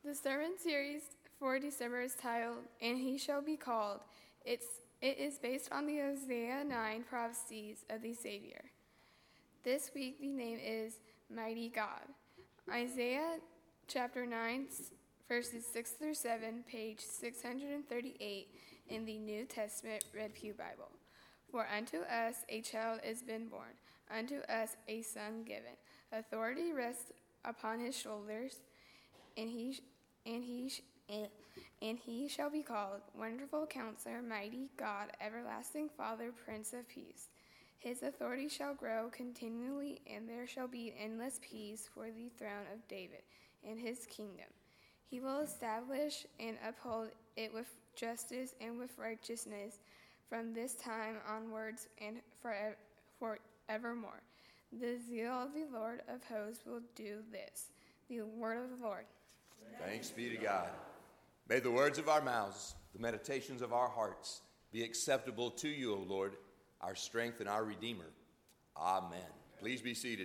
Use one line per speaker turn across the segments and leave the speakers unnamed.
The sermon series for December is titled, "And He Shall Be Called." It is based on the Isaiah 9 prophecies of the Savior. This week the name is Mighty God. Isaiah chapter 9, verses 6 through 7, page 638 in the New Testament Red Pew Bible. For unto us a child is been born, unto us a son given. Authority rests upon his shoulders, and he shall be called Wonderful Counselor, Mighty God, Everlasting Father, Prince of Peace. His authority shall grow continually, and there shall be endless peace for the throne of David and his kingdom. He will establish and uphold it with justice and with righteousness from this time onwards and forevermore. The zeal of the Lord of hosts will do this. The word of the Lord.
Thanks be to God. May the words of our mouths, the meditations of our hearts be acceptable to you, O Lord, our strength and our Redeemer. Amen. Please be seated.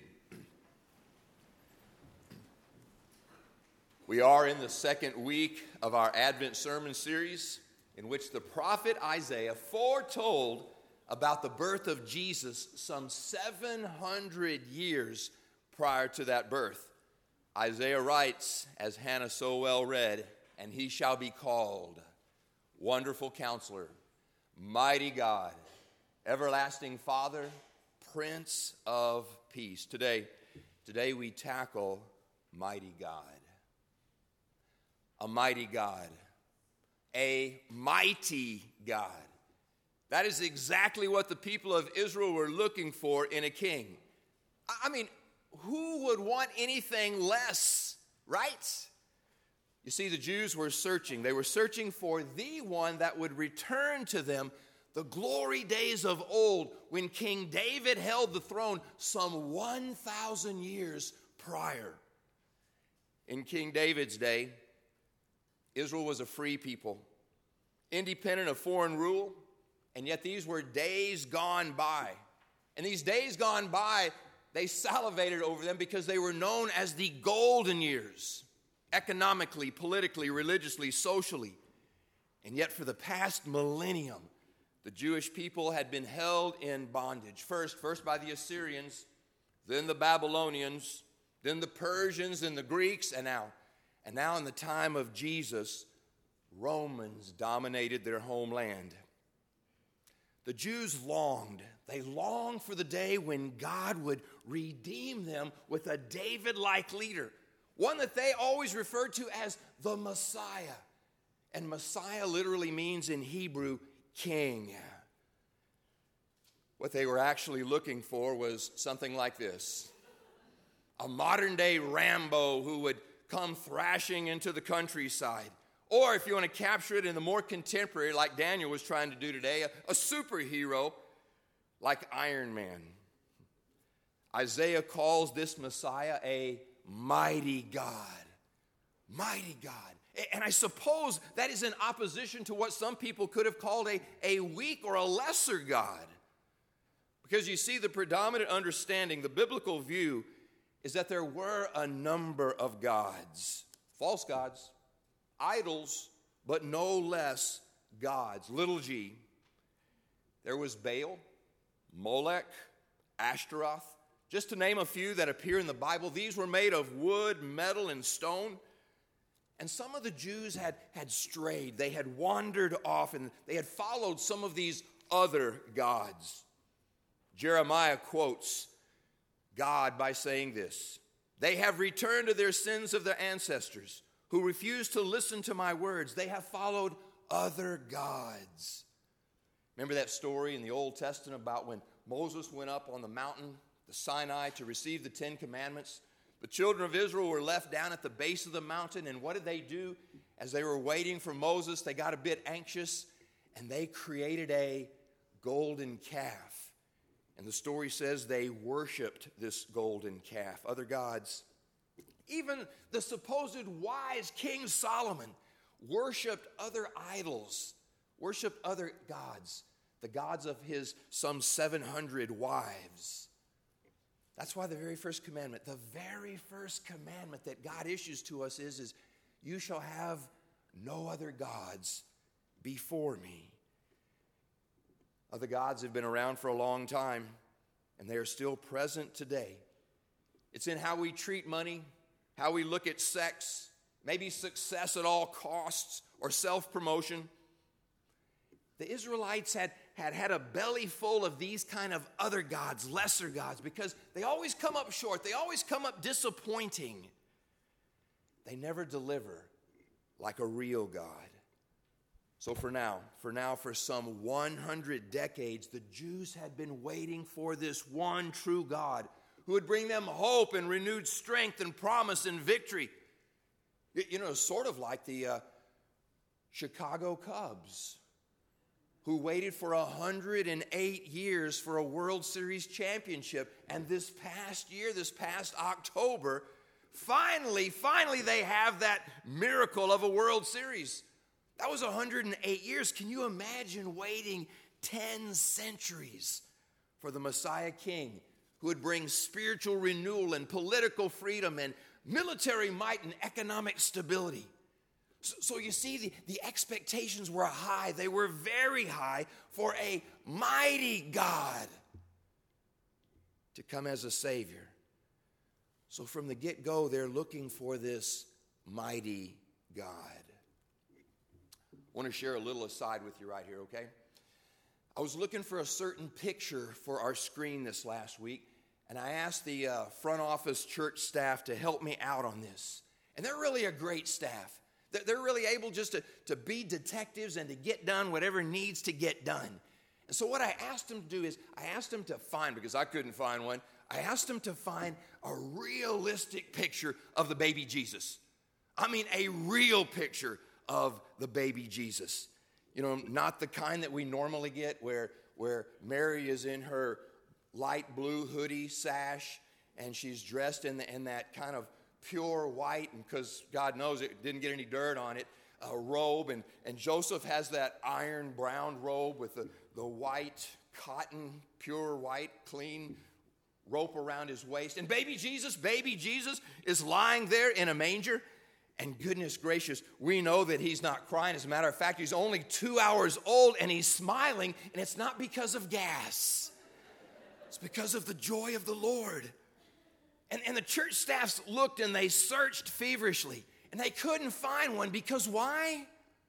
We are in the second week of our Advent sermon series, in which the prophet Isaiah foretold about the birth of Jesus some 700 years prior to that birth. Isaiah writes, as Hannah so well read, "And he shall be called Wonderful Counselor, Mighty God, Everlasting Father, Prince of Peace." Today we tackle Mighty God. A mighty God. A mighty God. That is exactly what the people of Israel were looking for in a king. I mean, who would want anything less, right? You see, the Jews were searching. They were searching for the one that would return to them the glory days of old when King David held the throne some 1,000 years prior. In King David's day, Israel was a free people, independent of foreign rule, and yet these were days gone by. And these days gone by, they salivated over them because they were known as the golden years, economically, politically, religiously, socially. And yet for the past millennium, the Jewish people had been held in bondage. First by the Assyrians, then the Babylonians, then the Persians and the Greeks, and now in the time of Jesus, Romans dominated their homeland. The Jews longed for the day when God would redeem them with a David-like leader, one that they always referred to as the Messiah. And Messiah literally means in Hebrew, king. What they were actually looking for was something like this: a modern-day Rambo who would come thrashing into the countryside. Or if you want to capture it in the more contemporary, like Daniel was trying to do today, a superhero like Iron Man. Isaiah calls this Messiah a mighty God. Mighty God. And I suppose that is in opposition to what some people could have called a weak or a lesser God. Because you see, the predominant understanding, the biblical view, is that there were a number of gods, false gods, idols, but no less gods, little g. There was Baal, Molech, Ashtaroth, just to name a few that appear in the Bible. These were made of wood, metal, and stone. And some of the Jews had strayed. They had wandered off, and they had followed some of these other gods. Jeremiah quotes God by saying this: "They have returned to their sins of their ancestors, who refused to listen to my words. They have followed other gods." Remember that story in the Old Testament about when Moses went up on the mountain, the Sinai, to receive the 10 Commandments? The children of Israel were left down at the base of the mountain, and what did they do? As they were waiting for Moses, they got a bit anxious, and they created a golden calf. And the story says they worshiped this golden calf, other gods. Even the supposed wise King Solomon worshiped other idols, worshiped other gods, the gods of his some 700 wives. That's why the very first commandment that God issues to us is You shall have no other gods before me. Other gods have been around for a long time, and they are still present today. It's in how we treat money, how we look at sex, maybe success at all costs, or self-promotion. The Israelites had a belly full of these kind of other gods, lesser gods, because they always come up short. They always come up disappointing. They never deliver like a real God. So for some 100 decades, the Jews had been waiting for this one true God who would bring them hope and renewed strength and promise and victory. You know, sort of like the Chicago Cubs, who waited for 108 years for a World Series championship. And this past October, finally, they have that miracle of a World Series. That was 108 years. Can you imagine waiting 10 centuries for the Messiah King who would bring spiritual renewal and political freedom and military might and economic stability? So you see, the expectations were high. They were very high for a mighty God to come as a Savior. So from the get-go, they're looking for this mighty God. I want to share a little aside with you right here, okay? I was looking for a certain picture for our screen this last week, and I asked the front office church staff to help me out on this. And they're really a great staff. They're really able just to be detectives and to get done whatever needs to get done. And so what I asked them to do is, I asked them to find, because I couldn't find one, I asked them to find a realistic picture of the baby Jesus. I mean, a real picture of the baby Jesus. You know, not the kind that we normally get where Mary is in her light blue hoodie sash and she's dressed in that kind of pure white, and because God knows it didn't get any dirt on it, robe, and Joseph has that iron brown robe with the white cotton, pure white, clean rope around his waist. And baby Jesus is lying there in a manger. And goodness gracious, we know that he's not crying. As a matter of fact, he's only 2 hours old and he's smiling, and it's not because of gas. It's because of the joy of the Lord. And the church staffs looked and they searched feverishly, and they couldn't find one, because why?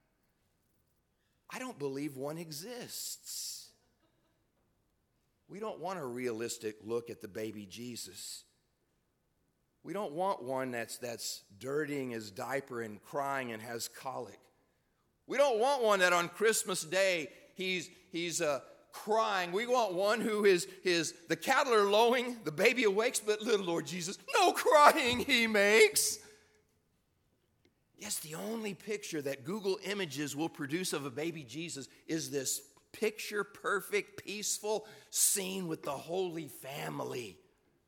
I don't believe one exists. We don't want a realistic look at the baby Jesus. We don't want one that's dirtying his diaper and crying and has colic. We don't want one that on Christmas Day he's crying. We want one who is the cattle are lowing, the baby awakes, but little Lord Jesus, no crying he makes. Yes, the only picture that Google Images will produce of a baby Jesus is this picture-perfect, peaceful scene with the Holy Family.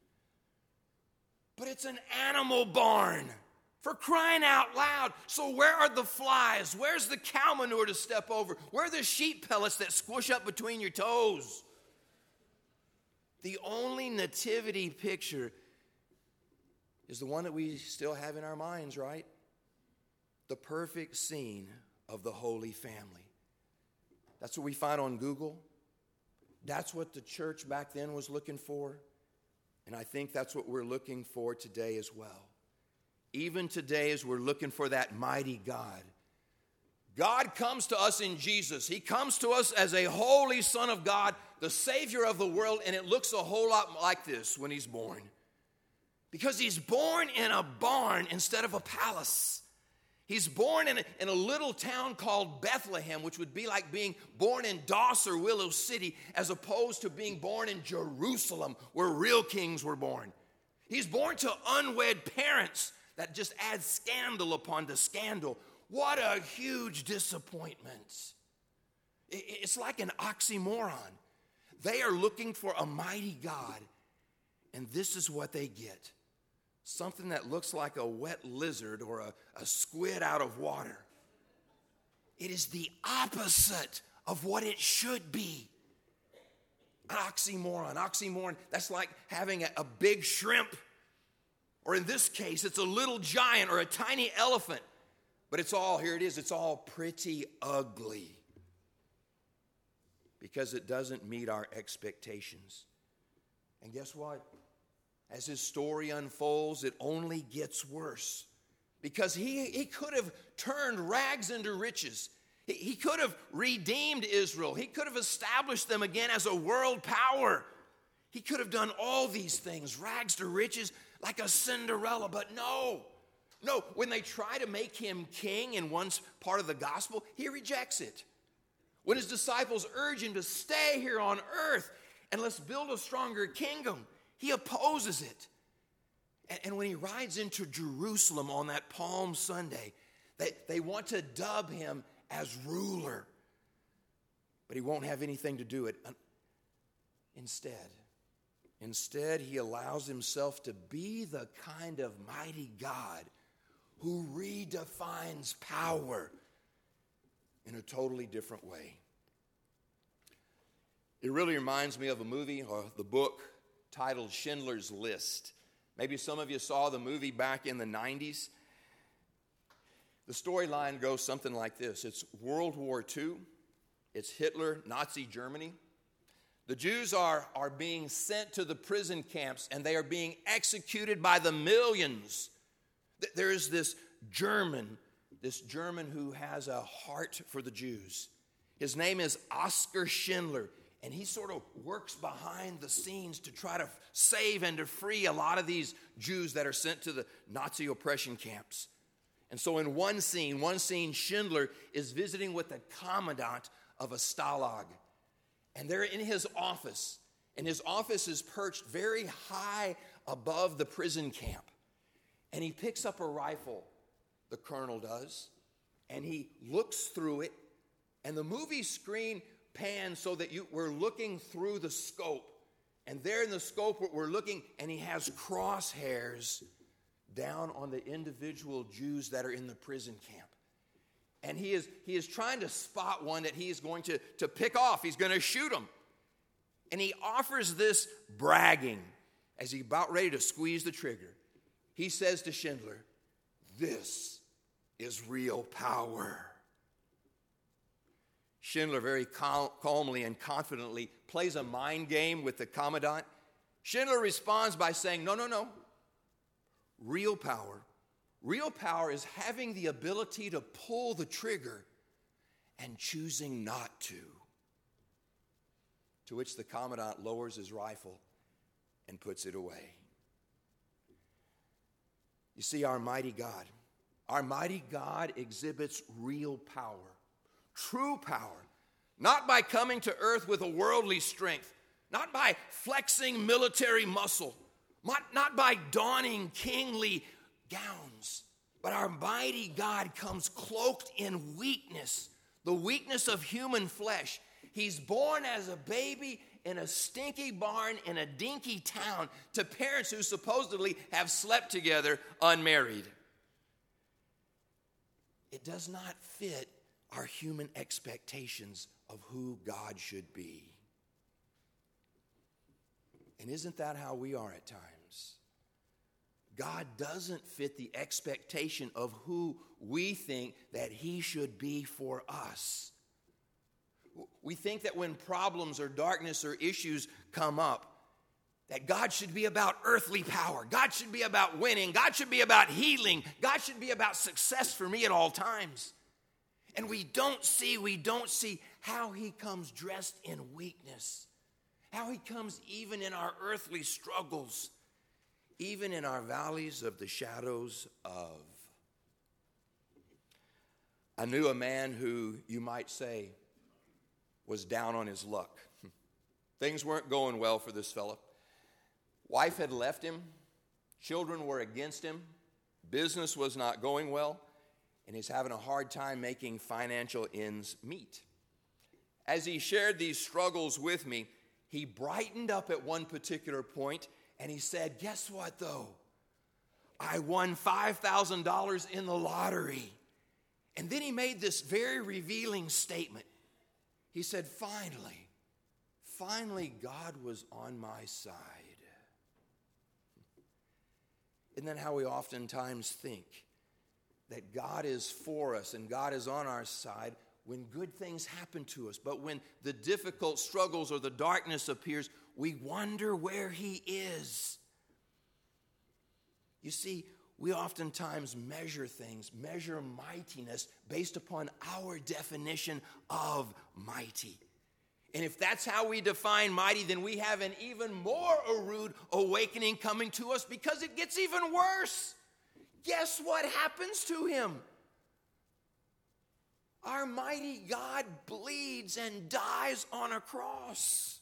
But it's an animal barn, for crying out loud. So where are the flies? Where's the cow manure to step over? Where are the sheep pellets that squish up between your toes? The only nativity picture is the one that we still have in our minds, right? The perfect scene of the Holy Family. That's what we find on Google. That's what the church back then was looking for. And I think that's what we're looking for today as well. Even today, as we're looking for that mighty God, God comes to us in Jesus. He comes to us as a holy Son of God, the Savior of the world, and it looks a whole lot like this when he's born. Because he's born in a barn instead of a palace. He's born in a little town called Bethlehem, which would be like being born in Doss or Willow City, as opposed to being born in Jerusalem, where real kings were born. He's born to unwed parents. That just adds scandal upon the scandal. What a huge disappointment. It's like an oxymoron. They are looking for a mighty God, and this is what they get. Something that looks like a wet lizard or a squid out of water. It is the opposite of what it should be. An oxymoron, that's like having a big shrimp, or in this case, it's a little giant or a tiny elephant. But it's all, here it is, it's all pretty ugly because it doesn't meet our expectations. And guess what? As his story unfolds, it only gets worse because he could have turned rags into riches. He could have redeemed Israel. He could have established them again as a world power. He could have done all these things, rags to riches, like a Cinderella. But no, when they try to make him king in one part of the gospel, he rejects it. When his disciples urge him to stay here on earth and let's build a stronger kingdom, he opposes it. And when he rides into Jerusalem on that Palm Sunday, they want to dub him as ruler, but he won't have anything to do it. Instead, he allows himself to be the kind of mighty God who redefines power in a totally different way. It really reminds me of a movie or the book titled Schindler's List. Maybe some of you saw the movie back in the 90s. The storyline goes something like this. It's World War II. It's Hitler, Nazi Germany. The Jews are being sent to the prison camps, and they are being executed by the millions. There is this German who has a heart for the Jews. His name is Oskar Schindler, and he sort of works behind the scenes to try to save and to free a lot of these Jews that are sent to the Nazi oppression camps. And so in one scene, Schindler is visiting with the commandant of a stalag. And they're in his office. And his office is perched very high above the prison camp. And he picks up a rifle, the colonel does, and he looks through it. And the movie screen pans so that we're looking through the scope. And there in the scope, we're looking, and he has crosshairs down on the individual Jews that are in the prison camp. And he is trying to spot one that he is going to pick off. He's going to shoot him. And he offers this bragging as he's about ready to squeeze the trigger. He says to Schindler, "This is real power." Schindler very calmly and confidently plays a mind game with the commandant. Schindler responds by saying, No. Real power is having the ability to pull the trigger and choosing not to. To which the commandant lowers his rifle and puts it away. You see, our mighty God exhibits real power, true power, not by coming to earth with a worldly strength, not by flexing military muscle, not by donning kingly gowns, but our mighty God comes cloaked in weakness, the weakness of human flesh. He's born as a baby in a stinky barn in a dinky town to parents who supposedly have slept together unmarried. It does not fit our human expectations of who God should be. And isn't that how we are at times? God doesn't fit the expectation of who we think that he should be for us. We think that when problems or darkness or issues come up, that God should be about earthly power. God should be about winning. God should be about healing. God should be about success for me at all times. And we don't see how he comes dressed in weakness, how he comes even in our earthly struggles, even in our valleys of the shadows of. I knew a man who, you might say, was down on his luck. Things weren't going well for this fella. Wife had left him. Children were against him. Business was not going well. And he's having a hard time making financial ends meet. As he shared these struggles with me, he brightened up at one particular point and he said, "Guess what though? I won $5,000 in the lottery." And then he made this very revealing statement. He said, finally God was on my side. Isn't that how we oftentimes think? that God is for us and God is on our side when good things happen to us. But when the difficult struggles or the darkness appears, we wonder where he is. You see, we oftentimes measure things, measure mightiness based upon our definition of mighty. And if that's how we define mighty, then we have an even more rude awakening coming to us, because it gets even worse. Guess what happens to him? Our mighty God bleeds and dies on a cross.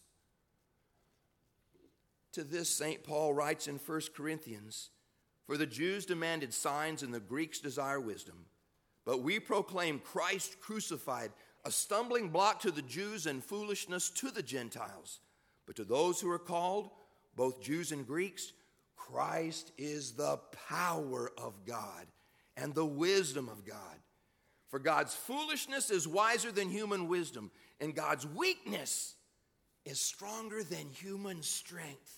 To this, St. Paul writes in 1 Corinthians, "For the Jews demanded signs and the Greeks desire wisdom. But we proclaim Christ crucified, a stumbling block to the Jews and foolishness to the Gentiles. But to those who are called, both Jews and Greeks, Christ is the power of God and the wisdom of God. For God's foolishness is wiser than human wisdom, and God's weakness is stronger than human strength."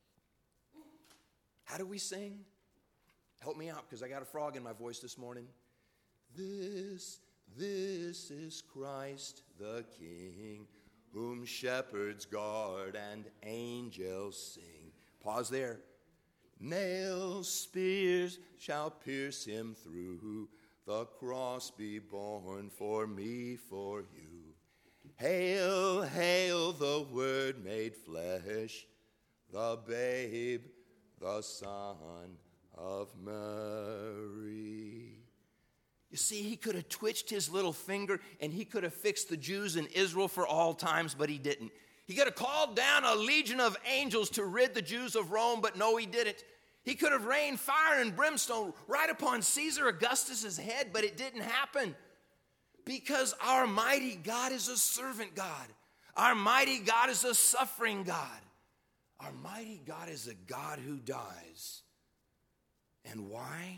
How do we sing? Help me out, because I got a frog in my voice this morning. This is Christ the King, whom shepherds guard and angels sing. Pause there. Nails, spears shall pierce him through, the cross be borne for me, for you. Hail, hail, the Word made flesh, the babe, the Son of Mary. You see, he could have twitched his little finger and he could have fixed the Jews in Israel for all times, but he didn't. He could have called down a legion of angels to rid the Jews of Rome, but no, he didn't. He could have rained fire and brimstone right upon Caesar Augustus' head, but it didn't happen. Because our mighty God is a servant God. Our mighty God is a suffering God. Our mighty God is a God who dies. And why?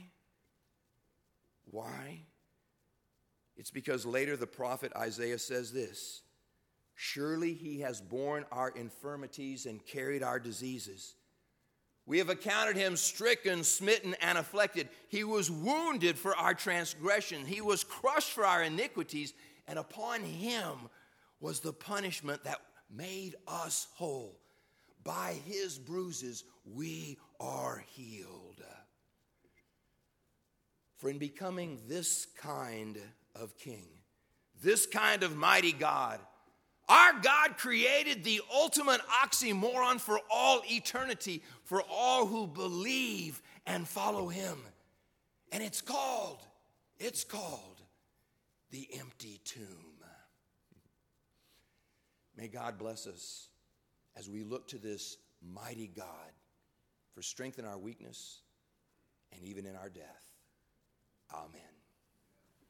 Why? It's because later the prophet Isaiah says this: "Surely he has borne our infirmities and carried our diseases. We have accounted him stricken, smitten, and afflicted. He was wounded for our transgression. He was crushed for our iniquities, and upon him was the punishment that made us whole. By his bruises we are healed." For in becoming this kind of king, this kind of mighty God, our God created the ultimate oxymoron for all eternity, for all who believe and follow him. And it's called the empty tomb. May God bless us as we look to this mighty God for strength in our weakness and even in our death. Amen.